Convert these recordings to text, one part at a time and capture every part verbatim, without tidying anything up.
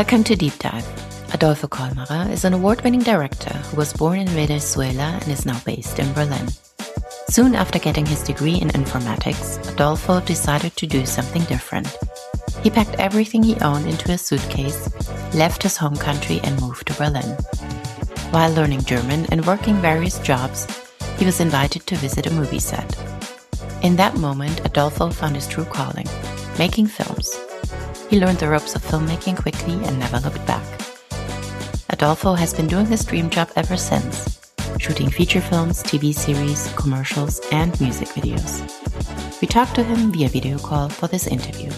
Welcome to Deep Dive. Adolfo Kolmarer is an award-winning director who was born in Venezuela and is now based in Berlin. Soon after getting his degree in informatics, Adolfo decided to do something different. He packed everything he owned into a suitcase, left his home country and moved to Berlin. While learning German and working various jobs, he was invited to visit a movie set. In that moment, Adolfo found his true calling, making films. He learned the ropes of filmmaking quickly and never looked back. Adolfo has been doing his dream job ever since, shooting feature films, T V series, commercials, and music videos. We talked to him via video call for this interview.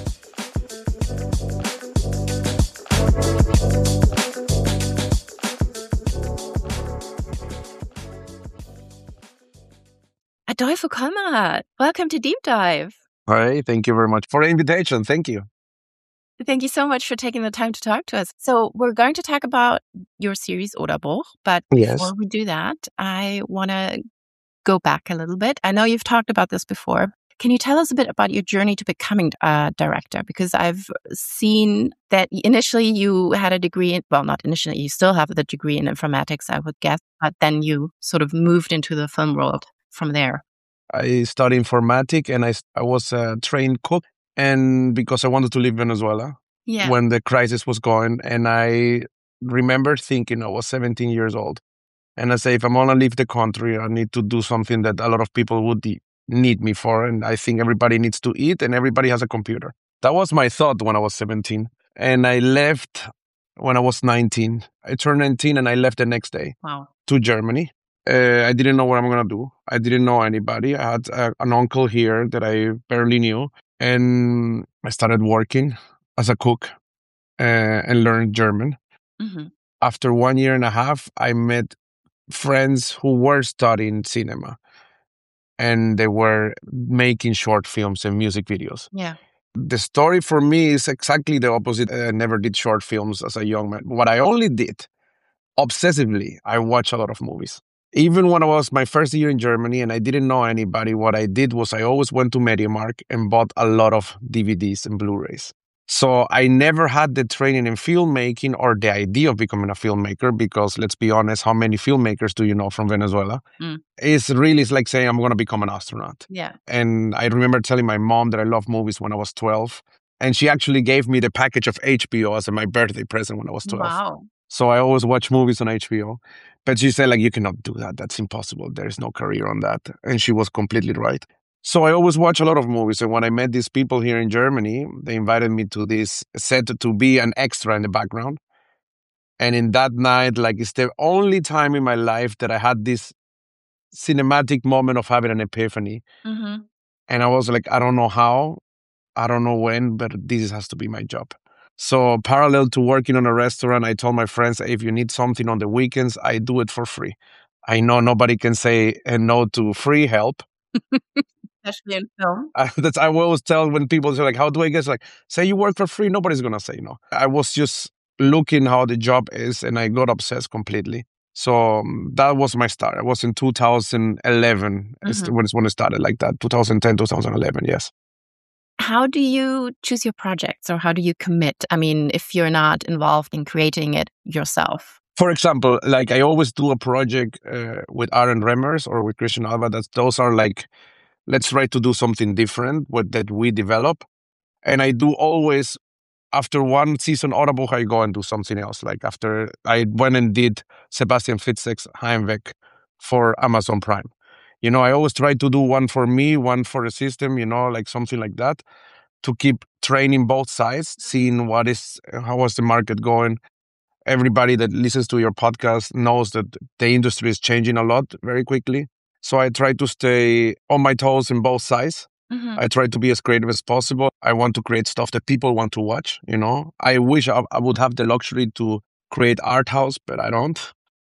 Adolfo Kolmarer, welcome to Deep Dive. Hi, thank you very much for the invitation. Thank you. Thank you so much for taking the time to talk to us. So we're going to talk about your series Oderbuch, but Yes. before we do that, I want to go back a little bit. I know you've talked about this before. Can you tell us a bit about your journey to becoming a director? Because I've seen that initially you had a degree in, well, not initially, you still have the degree in informatics, I would guess, but then you sort of moved into the film world from there. I studied informatics and I, s- I was a trained cook. And because I wanted to leave Venezuela Yeah. when the crisis was going. And I remember thinking I was seventeen years old. And I say, if I'm going to leave the country, I need to do something that a lot of people would de- need me for. And I think everybody needs to eat and everybody has a computer. That was my thought when I was seventeen. And I left when I was nineteen. I turned nineteen and I left the next day Wow. to Germany. Uh, I didn't know what I'm going to do. I didn't know anybody. I had uh, an uncle here that I barely knew. And I started working as a cook uh, and learned German. Mm-hmm. After one year and a half, I met friends who were studying cinema. And they were making short films and music videos. Yeah. The story for me is exactly the opposite. I never did short films as a young man. What I only did, obsessively, I watched a lot of movies. Even when I was my first year in Germany and I didn't know anybody, what I did was I always went to MediaMarkt and bought a lot of D V Ds and Blu-rays. So I never had the training in filmmaking or the idea of becoming a filmmaker because, let's be honest, how many filmmakers do you know from Venezuela? Mm. It's really it's like saying I'm going to become an astronaut. Yeah. And I remember telling my mom that I love movies when I was twelve. And she actually gave me the package of H B O as my birthday present when I was twelve. Wow. So I always watch movies on H B O. But she said, like, you cannot do that. That's impossible. There's no career on that. And she was completely right. So I always watch a lot of movies. And when I met these people here in Germany, they invited me to this set to be an extra in the background. And in that night, like, it's the only time in my life that I had this cinematic moment of having an epiphany. Mm-hmm. And I was like, I don't know how, I don't know when, but this has to be my job. So parallel to working on a restaurant, I told my friends, hey, if you need something on the weekends, I do it for free. I know nobody can say uh, no to free help. Especially in film. I, that's I always tell when people say, like, how do I guess? Like, say you work for free, nobody's going to say no. I was just looking how the job is and I got obsessed completely. So um, that was my start. It was in two thousand eleven Mm-hmm. when, it's when it started like that, twenty ten, twenty eleven, yes. How do you choose your projects or how do you commit? I mean, if you're not involved in creating it yourself. For example, like I always do a project uh, with Aaron Remmers or with Christian Alba. That's those are like, let's try to do something different with that we develop. And I do always, after one season Oderbuch, I go and do something else. Like after I went and did Sebastian Fitzek's Heimweg for Amazon Prime. You know, I always try to do one for me, one for the system, you know, like something like that, to keep training both sides, seeing what is, how is the market going. Everybody that listens to your podcast knows that the industry is changing a lot very quickly. So I try to stay on my toes in both sides. Mm-hmm. I try to be as creative as possible. I want to create stuff that people want to watch, you know. I wish I, I would have the luxury to create art house, but I don't.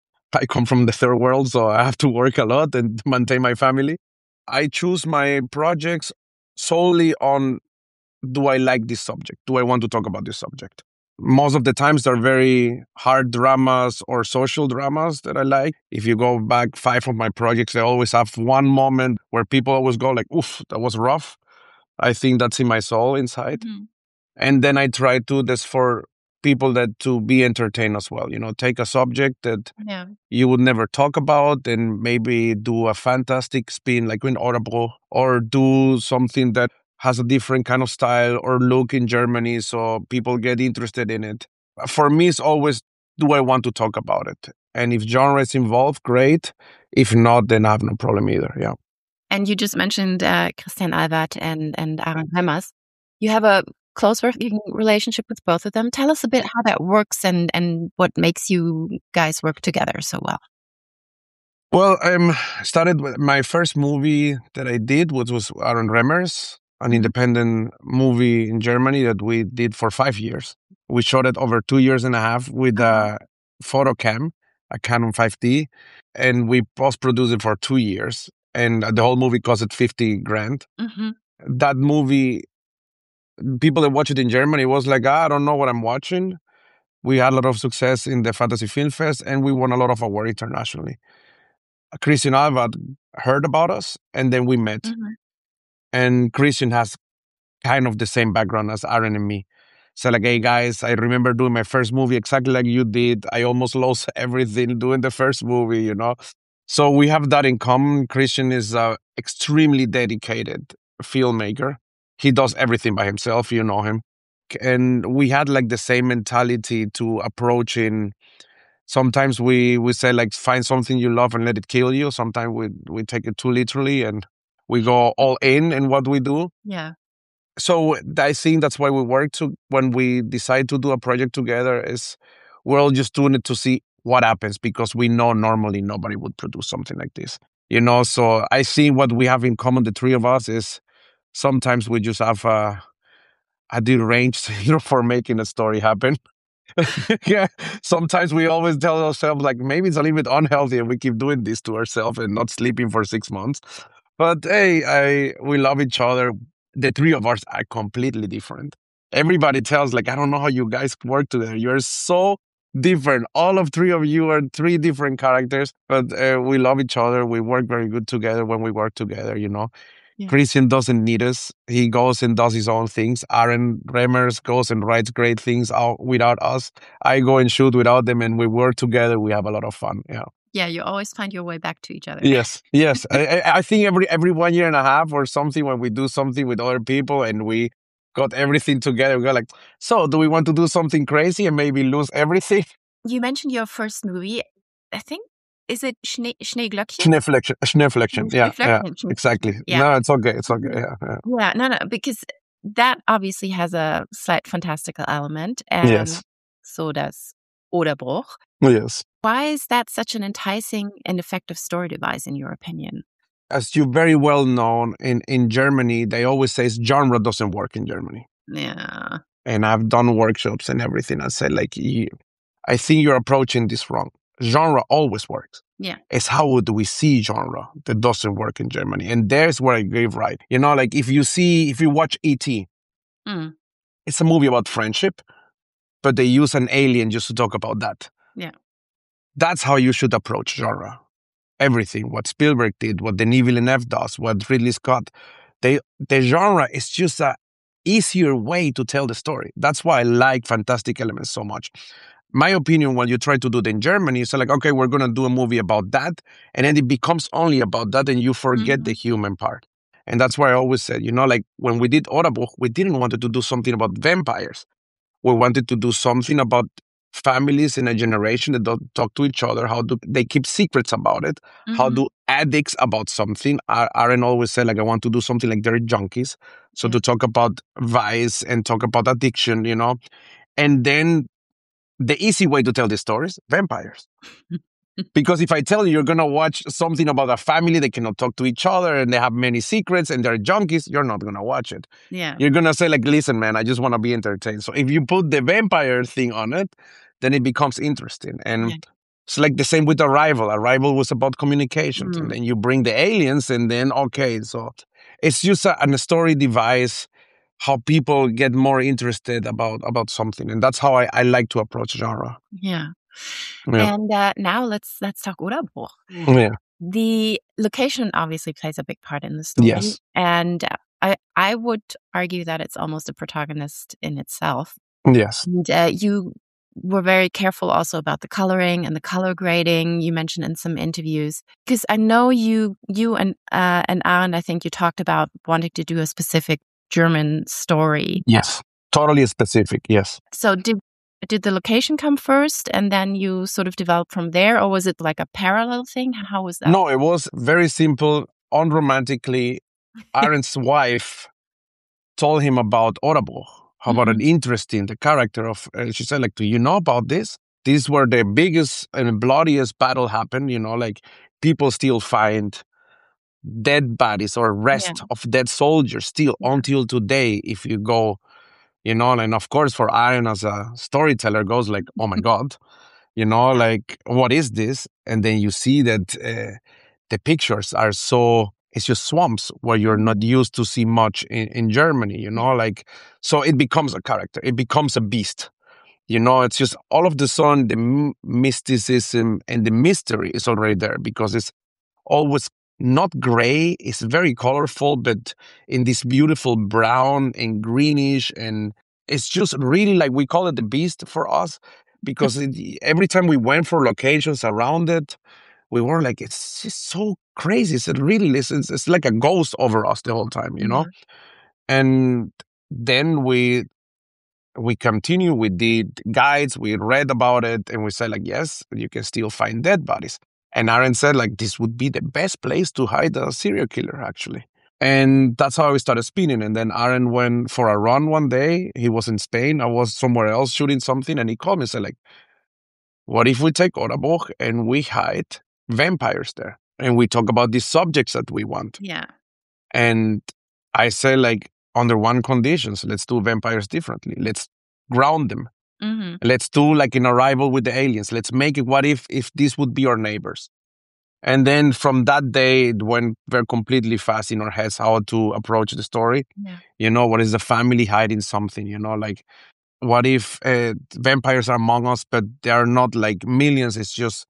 I come from the third world, so I have to work a lot and maintain my family. I choose my projects solely on, do I like this subject? Do I want to talk about this subject? Most of the times they're very hard dramas or social dramas that I like. If you go back five of my projects, they always have one moment where people always go like, oof, that was rough. I think that's in my soul inside. Mm-hmm. And then I try to, this for people that to be entertained as well. You know, take a subject that Yeah. you would never talk about and maybe do a fantastic spin like in Audible, or do something that has a different kind of style or look in Germany so people get interested in it. For me, it's always, do I want to talk about it? And if genre is involved, great. If not, then I have no problem either. Yeah. And you just mentioned uh, Christian Albert and, and Aaron Remmers. You have a close working relationship with both of them. Tell us a bit how that works and, and what makes you guys work together so well. Well, I um, started with my first movie that I did, which was Aaron Remmers, an Mhm. independent movie in Germany that we did for five years. We shot it over two years and a half with a Photocam, a Canon five D, and we post-produced it for two years. And the whole movie costed fifty grand. Mhm. That movie, people that watch it in Germany was like, ah, I don't know what I'm watching. We had a lot of success in the Fantasy Film Fest, and we won a lot of awards internationally. Christian Albert heard about us, and then we met. Mhm. And Christian has kind of the same background as Aaron and me. So like, hey guys, I remember doing my first movie exactly like you did. I almost lost everything doing the first movie, you know? So we have that in common. Christian is a extremely dedicated filmmaker. He does everything by himself, you know him. And we had like the same mentality to approaching. Sometimes we we say like, find something you love and let it kill you. Sometimes we we take it too literally and we go all in in what we do. Yeah. So I think that's why we work to, when we decide to do a project together, is we're all just doing it to see what happens, because we know normally nobody would produce something like this. You know, so I think what we have in common, the three of us, is sometimes we just have a, a deranged, you know, for making a story happen. Yeah, sometimes we always tell ourselves like, maybe it's a little bit unhealthy and we keep doing this to ourselves and not sleeping for six months. But hey, I we love each other. The three of us are completely different. Everybody tells like, I don't know how you guys work together. You're so different. All of three of you are three different characters, but uh, we love each other. We work very good together when we work together, you know. Yeah. Christian doesn't need us. He goes and does his own things. Aaron Remmers goes and writes great things out without us. I go and shoot without them, and we work together. We have a lot of fun. Yeah. Yeah, you always find your way back to each other. Yes, yes. I, I think every every one year and a half or something, when we do something with other people and we got everything together, we go like, so do we want to do something crazy and maybe lose everything? You mentioned your first movie. I think, is it Schnee, Schneeglöckchen? Schneeflection. Schneeflection. Yeah, yeah, Schneeflection. exactly. Yeah. No, it's okay. It's okay. Yeah, yeah. Yeah, no, no, because that obviously has a slight fantastical element, and Yes. so does Oderbruch. Yes. Why is that such an enticing and effective story device, in your opinion? As you very well know, in, in Germany, they always say genre doesn't work in Germany. Yeah. And I've done workshops and everything. I said, like, you, I think you're approaching this wrong. Genre always works. Yeah. It's how do we see genre that doesn't work in Germany. And there's where I gave right. You know, like if you see, if you watch E T, Mm. it's a movie about friendship, but they use an alien just to talk about that. Yeah. That's how you should approach genre. Everything, what Spielberg did, what Denis Villeneuve does, what Ridley Scott, they, the genre is just a easier way to tell the story. That's why I like Fantastic Elements so much. My opinion, when you try to do it in Germany, it's like, okay, we're going to do a movie about that. And then it becomes only about that and you forget Mhm. the human part. And that's why I always said, you know, like when we did Oderbruch, we didn't want to do something about vampires. We wanted to do something about families in a generation that don't talk to each other. How do they keep secrets about it? How Mhm. do addicts about something? Aaron always said, like, I want to do something like they're junkies. So Yeah. to talk about vice and talk about addiction, you know, and then the easy way to tell these stories, vampires. Because if I tell you you're going to watch something about a family that cannot talk to each other and they have many secrets and they're junkies, you're not going to watch it. Yeah. You're going to say like, listen, man, I just want to be entertained. So if you put the vampire thing on it, then it becomes interesting. And Yeah. it's like the same with Arrival. Arrival was about communications. Mm. And then you bring the aliens and then, okay, so it's just a, a story device, how people get more interested about, about something. And that's how I, I like to approach genre. Yeah. Yeah. And uh, now let's let's talk Oderbruch. Yeah. The location obviously plays a big part in the story. Yes. And uh, I I would argue that it's almost a protagonist in itself. Yes. And uh, you were very careful also about the coloring and the color grading. You mentioned in some interviews, because I know you, you and uh, and Aaron, I think you talked about wanting to do a specific German story. Yes. Totally specific. Yes. So did did the location come first, and then you sort of developed from there, or was it like a parallel thing? How was that? No, it was very simple. Unromantically, Aaron's wife told him about Orabo, about Mhm. an interest in the character of. Uh, she said, like, "Do you know about this? These were the biggest and bloodiest battle happened. You know, like people still find dead bodies or rest Yeah. of dead soldiers still Yeah. until today. If you go, you know, and of course for Aaron as a storyteller goes like, oh my god, you know, like what is this? And then you see that uh, the pictures are so. It's just swamps where you're not used to see much in, in Germany, you know, Yeah. like so it becomes a character. It becomes a beast. You know, it's just all of the sudden the m- mysticism and the mystery is already there because it's always not gray. It's very colorful, but in this beautiful brown and greenish. And it's just really like we call it the beast for us because it, every time we went for locations around it, we were like, it's just so crazy. It's really, it's, it's like a ghost over us the whole time, you know? And then we we continue, we did guides, we read about it, and we said like, yes, you can still find dead bodies. And Aaron said like, this would be the best place to hide a serial killer, actually. And that's how we started spinning. And then Aaron went for a run one day. He was in Spain. I was somewhere else shooting something. And he called me and said like, what if we take Oraboch and we hide vampires there? And we talk about these subjects that we want. Yeah. And I say like, under one conditions, let's do vampires differently. Let's ground them. Mm-hmm. Let's do like an arrival with the aliens. Let's make it. What if if this would be our neighbors? And then from that day, it went very completely fast in our heads how to approach the story. Yeah. You know, what is the family hiding something? You know, like what if uh, vampires are among us, but they are not like millions? It's just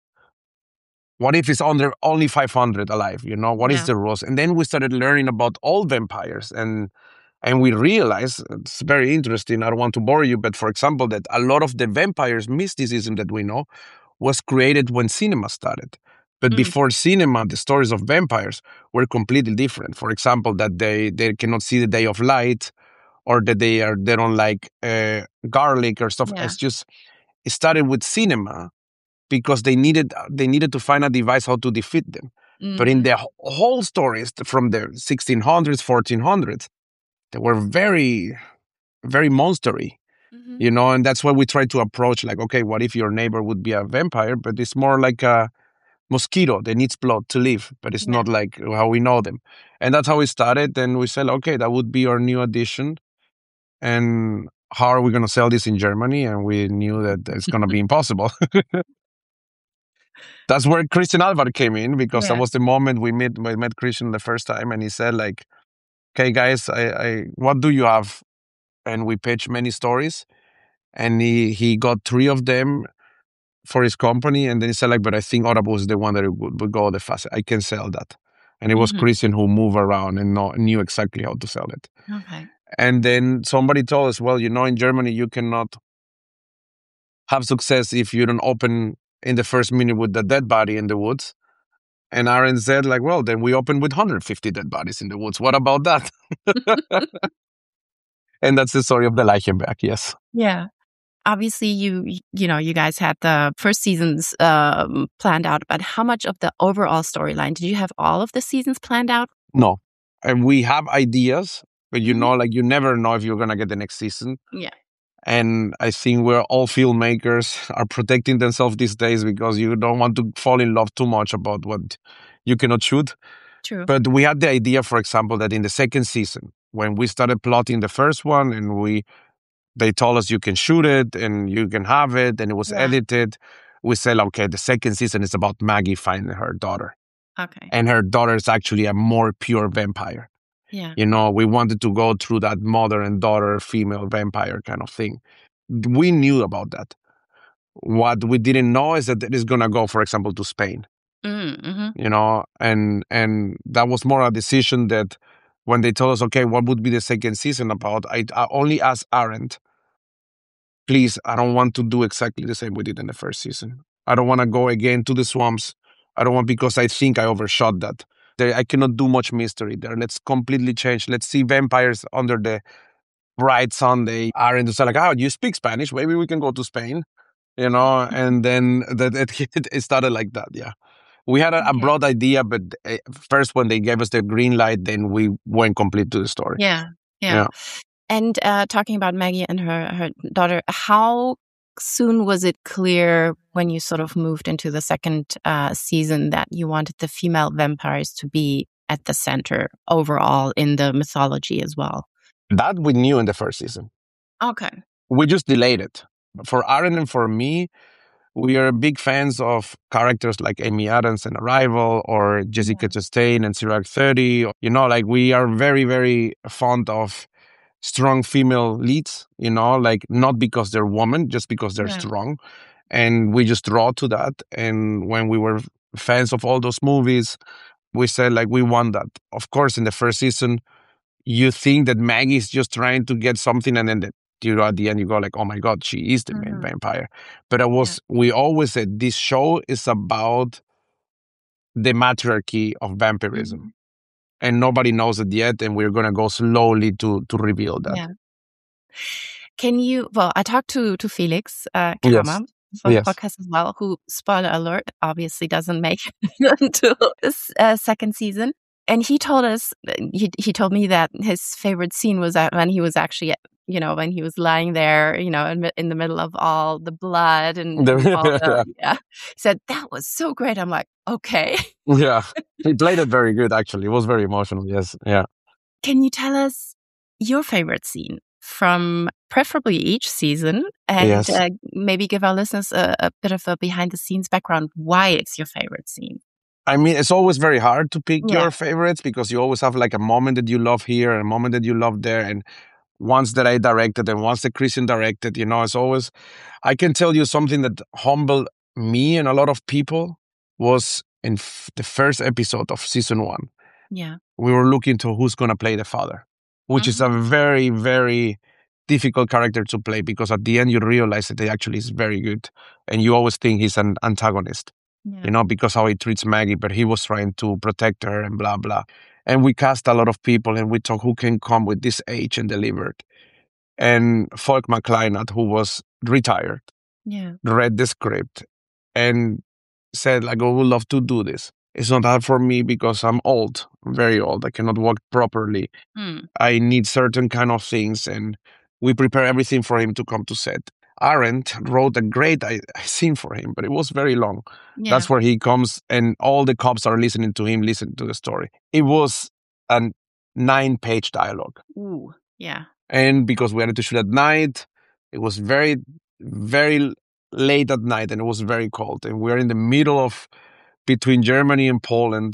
what if it's under only five hundred alive? You know, what is Yeah. the rules? And then we started learning about all vampires, and and we realized it's very interesting. I don't want to bore you, but for example, that a lot of the vampires mysticism that we know was created when cinema started. But Mm. before cinema, the stories of vampires were completely different. For example, that they, they cannot see the day of light, or that they are they don't like uh, garlic or stuff. Yeah. It's just it started with cinema because they needed they needed to find a device how to defeat them. But in Mhm. the wh- whole stories from the sixteen hundreds, fourteen hundreds, they were very, very monstery, Mhm. you know, and that's why we try to approach like, okay, what if your neighbor would be a vampire, but it's more like a mosquito that needs blood to live, but it's Yeah. not like how we know them. And that's how we started. Then we said, okay, that would be our new addition. And how are we going to sell this in Germany? And we knew that it's going to be impossible. That's where Christian Alvar came in because Yeah. that was the moment we met we met Christian the first time, and he said like, okay, guys, I, I what do you have? And we pitched many stories, and he he got three of them for his company, and then he said like, but I think Audible is the one that would, would go the fastest. I can sell that. And it was Mhm. Christian who moved around and know, knew exactly how to sell it. Okay. And then somebody told us, well, you know, in Germany you cannot have success if you don't open in the first minute with the dead body in the woods. And Aaron said like, well, then we open with one hundred fifty dead bodies in the woods. What about that? And that's the story of the Leichenberg, yes. Yeah. Obviously, you y- you know you guys had the first seasons um, planned out, but how much of the overall storyline did you have? All of the seasons planned out? No. And we have ideas, but you Mhm. know, like you never know if you're going to get the next season. Yeah. And I think we're all filmmakers are protecting themselves these days because you don't want to fall in love too much about what you cannot shoot. True. But we had the idea, for example, that in the second season, when we started plotting the first one and we they told us you can shoot it and you can have it and it was Yeah. edited, we said, okay, the second season is about Maggie finding her daughter. Okay. And her daughter is actually a more pure vampire. Yeah. You know, we wanted to go through that mother and daughter female vampire kind of thing. We knew about that. What we didn't know is that it is going to go, for example, to Spain, Mm-hmm. you know, and and that was more a decision that when they told us, okay, what would be the second season about, I, I only asked Arendt, please, I don't want to do exactly the same we did in the first season. I don't want to go again to the swamps. I don't want, because I think I overshot that. There, I cannot do much mystery there. Let's completely change. Let's see vampires under the bright Sunday. Aaron was like, oh, you speak Spanish? Maybe we can go to Spain, you know? And then that it, it started like that, yeah. We had a, a Okay. broad idea, but uh, first when they gave us the green light, then we went complete to the story. Yeah, yeah. Yeah. And uh, talking about Maggie and her, her daughter, how soon was it clear when you sort of moved into the second uh, season that you wanted the female vampires to be at the center overall in the mythology as well? That we knew in the first season. Okay. We just delayed it. For Aaron and for me, we are big fans of characters like Amy Adams in Arrival or Jessica Yeah. Chastain in Zero Dark Thirty. You know, like we are very, very fond of strong female leads, you know, like not because they're women, just because they're Yeah. strong. And we just draw to that. And when we were fans of all those movies, we said, like, we want that. Of course, in the first season, you think that Maggie's just trying to get something, and then the, you know, at the end you go like, oh my God, she is the main Mhm. vampire. But I was, we always said this show is about the matriarchy of vampirism. Mhm. And nobody knows it yet, and we're gonna go slowly to to reveal that. Yeah. Can you? Well, I talked to to Felix uh, Yes. Kramer for the Yes. podcast as well, who, spoiler alert, obviously doesn't make it until this uh, second season. And he told us, he he told me that his favorite scene was that when he was actually, you know, when he was lying there, you know, in, in the middle of all the blood and, The- and all the, yeah. He said that was so great. I'm like, okay. Yeah, he played it very good. Actually, it was very emotional. Yes, yeah. Can you tell us your favorite scene from preferably each season, and Yes. uh, maybe give our listeners a, a bit of a behind the scenes background why it's your favorite scene? I mean, it's always very hard to pick Yeah. your favorites because you always have like a moment that you love here and a moment that you love there. And once that I directed and once that Christian directed, you know, it's always, I can tell you something that humbled me and a lot of people was in f- the first episode of season one. Yeah. We were looking to who's going to play the father, which is a very, very difficult character to play because at the end you realize that he actually is very good. And you always think he's an antagonist. Yeah. You know, because how he treats Maggie, but he was trying to protect her and blah, blah. And we cast a lot of people and we talk who can come with this age and deliver it. And Falk McClynott, who was retired, Yeah. read the script and said, like, I would love to do this. It's not hard for me because I'm old, very old. I cannot walk properly. Mm. I need certain kind of things. And we prepare everything for him to come to set. Arendt wrote a great I- scene for him, but it was very long. Yeah. That's where he comes and all the cops are listening to him, listening to the story. It was a nine-page dialogue. Ooh. Yeah. And because we had to shoot at night, it was very, very late at night and it was very cold. And we're in the middle of between Germany and Poland.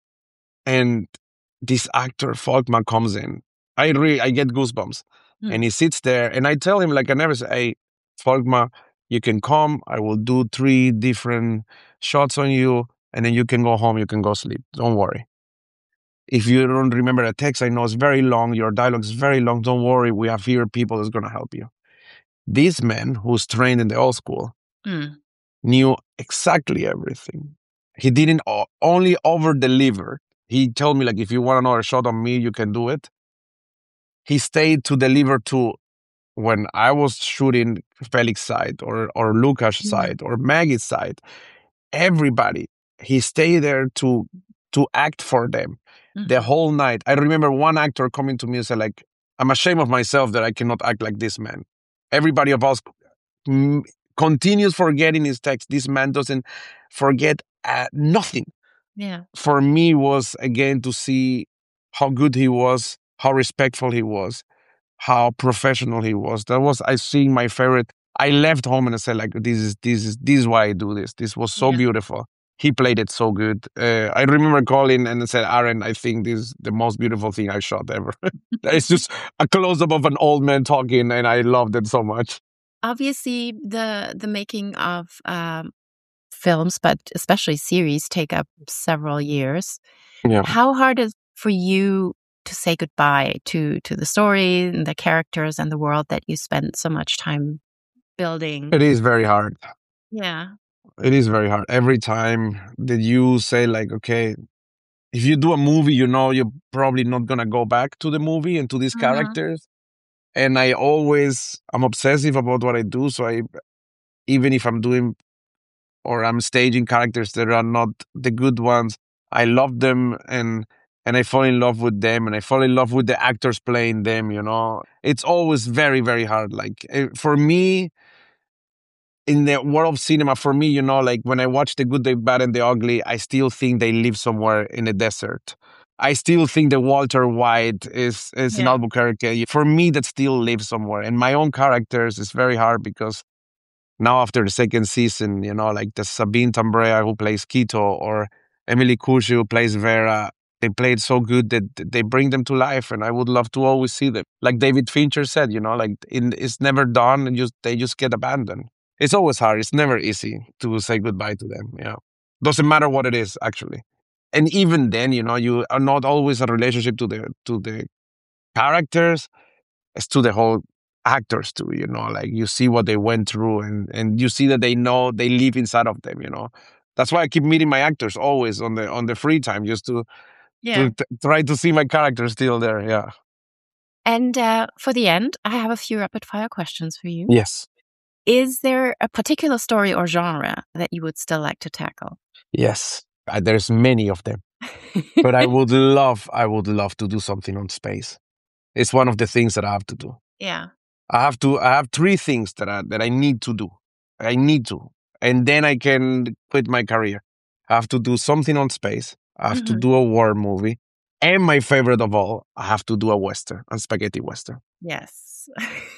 And this actor, Falkman, comes in. I really, I get goosebumps. Hmm. And he sits there and I tell him, like I never say, hey, Falkman, you can come. I will do three different shots on you. And then you can go home. You can go sleep. Don't worry. If you don't remember a text, I know it's very long. Your dialogue is very long. Don't worry. We have here people that's going to help you. This man who's trained in the old school Mm. knew exactly everything. He didn't o- only over deliver. He told me, like, if you want another shot on me, you can do it. He stayed to deliver to when I was shooting Felix's side or, or Lucas' Yeah. side or Maggie's side. Everybody, he stayed there to to act for them the Mhm. whole night. I remember one actor coming to me and said, like, I'm ashamed of myself that I cannot act like this man. Everybody of us mm, continues forgetting his text. This man doesn't forget uh, nothing. Yeah. For me was, again, to see how good he was, how respectful he was, how professional he was. That was, I think, my favorite. I left home and I said, like, this is this is this is why I do this. This was so Yeah. beautiful. He played it so good. Uh, I remember calling and I said, Aaron, I think this is the most beautiful thing I shot ever. It's just a close-up of an old man talking, and I loved it so much. Obviously, the the making of um, films, but especially series, take up several years. Yeah. How hard is it for you to say goodbye to to the story and the characters and the world that you spent so much time building. It is very hard. Yeah. It is very hard. Every time that you say like, okay, if you do a movie, you know, you're probably not going to go back to the movie and to these Mhm. characters. And I always, I'm obsessive about what I do. So I, even if I'm doing or I'm staging characters that are not the good ones, I love them and and I fall in love with them and I fall in love with the actors playing them, you know. It's always very, very hard. Like eh, for me, in the world of cinema, for me, you know, like when I watch The Good, The Bad, and The Ugly, I still think they live somewhere in the desert. I still think that Walter White is is in Yeah. Albuquerque. For me, that still lives somewhere. And my own characters is very hard because now after the second season, you know, like the Sabine Tambrea who plays Quito or Emily Cucci who plays Vera, they played so good that they bring them to life, and I would love to always see them. Like David Fincher said, you know, like in, it's never done, and just they just get abandoned. It's always hard. It's never easy to say goodbye to them. Yeah, doesn't matter what it is actually, and even then, you know, you are not always a relationship to the to the characters. It's to the whole actors too, you know, like you see what they went through and and you see that they know they live inside of them, you know. That's why I keep meeting my actors always on the on the free time just to Yeah. to t- try to see my characters still there. Yeah. And uh, for the end, I have a few rapid fire questions for you. Yes. Is there a particular story or genre that you would still like to tackle? Yes. Uh, there's many of them, but I would love I would love to do something on space. It's one of the things that I have to do. Yeah. I have to. I have three things that I that I need to do. I need to, and then I can quit my career. I have to do something on space. I have to Mhm. do a war movie, and my favorite of all, I have to do a western, a spaghetti western. Yes.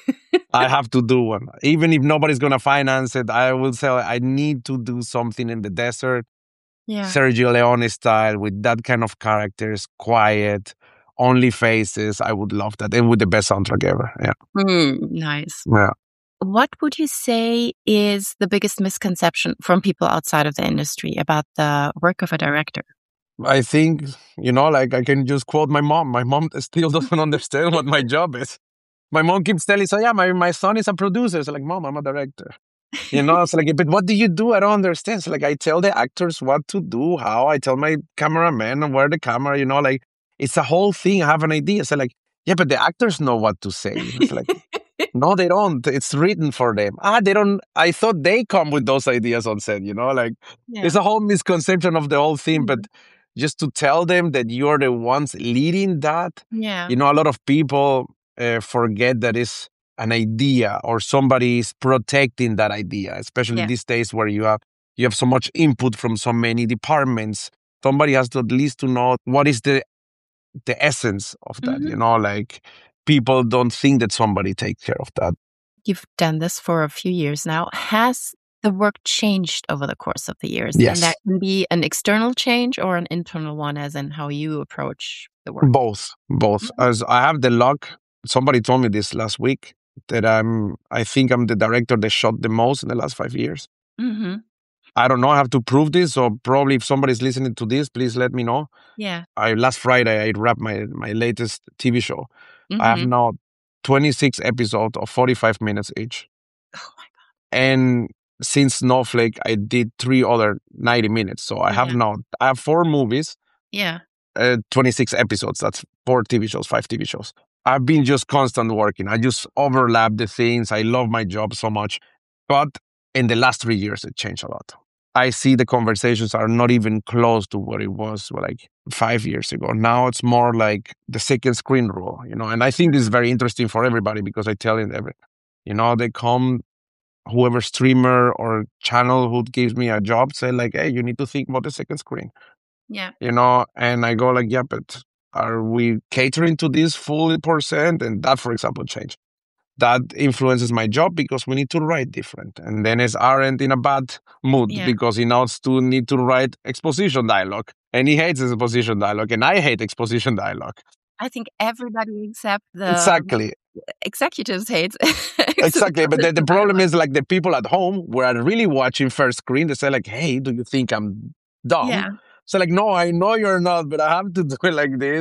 I have to do one, even if nobody's gonna finance it. I will say I need to do something in the desert, Yeah. Sergio Leone style, with that kind of characters, quiet, only faces. I would love that, and with the best soundtrack ever. Yeah, Mm, nice. yeah. What would you say is the biggest misconception from people outside of the industry about the work of a director? I think, you know, like I can just quote my mom. My mom still doesn't understand what my job is. My mom keeps telling, so yeah, my, my son is a producer. So like, mom, I'm a director. You know, it's like, but what do you do? I don't understand. So like, I tell the actors what to do, how. I tell my cameraman where the camera, you know, like, it's a whole thing. I have an idea. So like, yeah, but the actors know what to say. It's like, no, they don't. It's written for them. Ah, they don't. I thought they come with those ideas on set, you know, like Yeah. it's a whole misconception of the whole thing. But Mhm. just to tell them that you're the ones leading that, Yeah. you know, a lot of people uh, forget that it's an idea or somebody is protecting that idea, especially Yeah. these days where you have you have so much input from so many departments. Somebody has to at least to know what is the the essence of that, you Mhm. know, like people don't think that somebody takes care of that. You've done this for a few years now. Has the work changed over the course of the years? And that Yes, can be an external change or an internal one, as in how you approach the work. both, both. Mhm. As I have the luck, somebody told me this last week that I'm, I think I'm the director that shot the most in the last five years. Mhm. I don't know. I have to prove this. So probably if somebody's listening to this, please let me know. Yeah. I last Friday I wrapped my my latest T V show. I have Mhm. now twenty-six episodes of forty-five minutes each. Oh my And since Snowflake, I did three other ninety minutes. So I God. have Yeah. now I have four movies, Yeah. uh, twenty-six episodes. That's four T V shows, five T V shows. I've been just constant working. I just overlap the things. I love my job so much. But in the last three years, it changed a lot. I see the conversations are not even close to what it was like five years ago. Now it's more like the second screen rule, you know. And I think this is very interesting for everybody because I tell it every, you know, they come, whoever streamer or channel who gives me a job say like, hey, you need to think about the second screen, Yeah. you know. And I go like, yeah, but are we catering to this full percent? And that, for example, changed. That influences my job because we need to write different. And then it's aren't in a bad mood Yeah. because he knows to need to write exposition dialogue. And he hates exposition dialogue. And I hate exposition dialogue. I think everybody except the Exactly. executives hates Exactly. But the, the exposition problem dialogue. is like the people at home who are really watching first screen, they say like, hey, do you think I'm dumb? Yeah. So like, no, I know you're not, but I have to do it like this.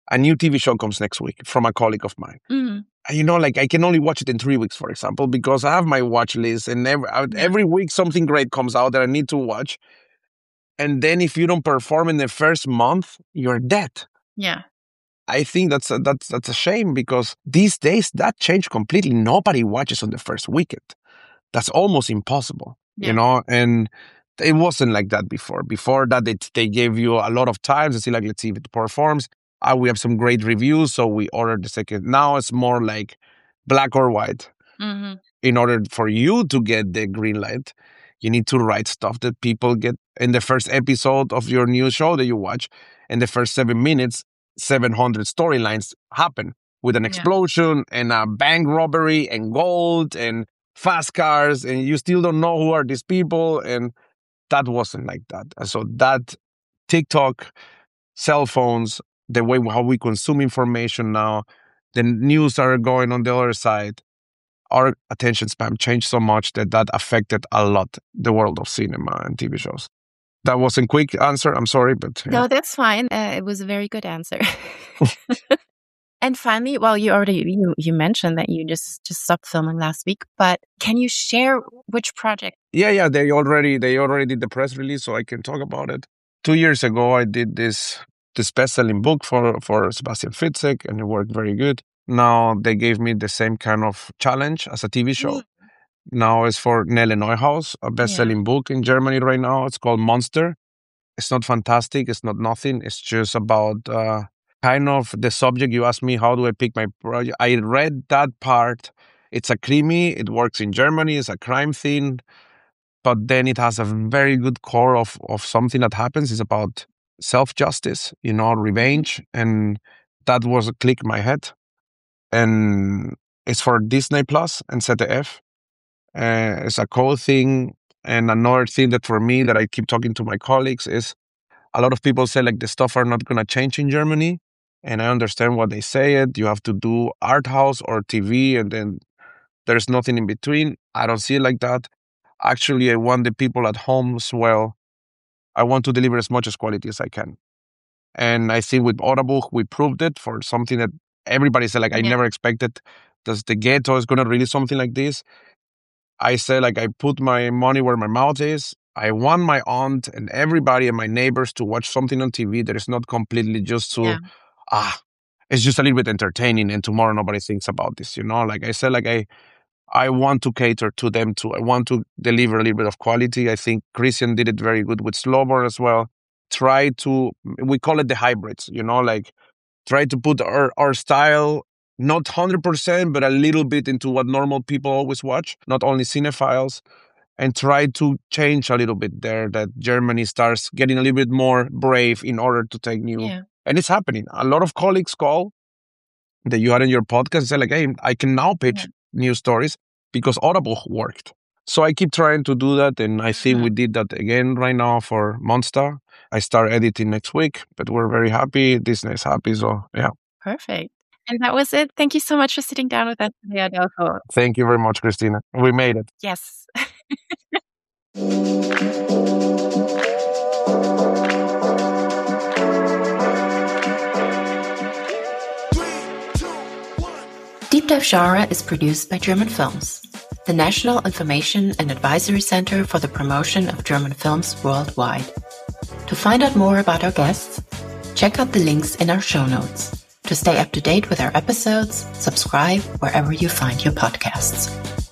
a new T V show comes next week from a colleague of mine. Mm. And, you know, like I can only watch it in three weeks, for example, because I have my watch list and every, yeah. every week something great comes out that I need to watch. And then if you don't perform in the first month, you're dead. Yeah. I think that's a, that's that's a shame because these days that changed completely. Nobody watches on the first weekend. That's almost impossible, yeah. you know, and it wasn't like that before. Before that, they, they gave you a lot of time to see, like, let's see if it performs. Uh, we have some great reviews, so we ordered the second. Now it's more like black or white. Mm-hmm. In order for you to get the green light, you need to write stuff that people get in the first episode of your new show that you watch. In the first seven minutes, seven hundred storylines happen with an yeah. explosion and a bank robbery and gold and fast cars, and you still don't know who are these people. And that wasn't like that. So that TikTok, cell phones, the way how we consume information now, the news are going on the other side. Our attention span changed so much that that affected a lot the world of cinema and T V shows. That wasn't a quick answer. I'm sorry, but yeah. No, that's fine. Uh, it was a very good answer. And finally, well, you already you, you mentioned that you just just stopped filming last week, but can you share which project? Yeah, yeah, they already they already did the press release, so I can talk about it. Two years ago, I did this this best-selling book for for Sebastian Fitzek, and it worked very good. Now they gave me the same kind of challenge as a T V show. Now it's for Nele Neuhaus, a best-selling yeah. book in Germany right now. It's called Monster. It's not fantastic. It's not nothing. It's just about uh, kind of the subject. You asked me, how do I pick my project? I read that part. It's a crime. It works in Germany. It's a crime thing. But then it has a very good core of, of something that happens. It's about self-justice, you know, revenge. And that was a click in my head. And it's for Disney Plus and Z D F. Uh, it's a cool thing. And another thing that for me that I keep talking to my colleagues is a lot of people say like the stuff are not going to change in Germany. And I understand what they say it. You have to do art house or T V and then there's nothing in between. I don't see it like that. Actually, I want the people at home as well. I want to deliver as much as quality as I can. And I think with Audible, we proved it for something that everybody said, like, I yeah. never expected. Does the Ghetto is going to release something like this? I say, like, I put my money where my mouth is. I want my aunt and everybody and my neighbors to watch something on T V that is not completely just to, yeah. ah, it's just a little bit entertaining and tomorrow nobody thinks about this, you know? Like I said, like, I I want to cater to them too. I want to deliver a little bit of quality. I think Christian did it very good with Slowburn as well. Try to, we call it the hybrids, you know, like try to put our, our style, not one hundred percent, but a little bit into what normal people always watch, not only cinephiles, and try to change a little bit there, that Germany starts getting a little bit more brave in order to take new. Yeah. And it's happening. A lot of colleagues call that you had in your podcast and say like, hey, I can now pitch yeah. new stories because Audible worked. So I keep trying to do that. And I think mm-hmm. we did that again right now for Monster. I start editing next week, but we're very happy. Disney's happy. So yeah. Perfect. And that was it. Thank you so much for sitting down with us today, Adolfo. Thank you very much, Christina. We made it. Yes. Deep Dive Genre is produced by German Films, the National Information and Advisory Center for the Promotion of German Films Worldwide. To find out more about our guests, check out the links in our show notes. To stay up to date with our episodes, subscribe wherever you find your podcasts.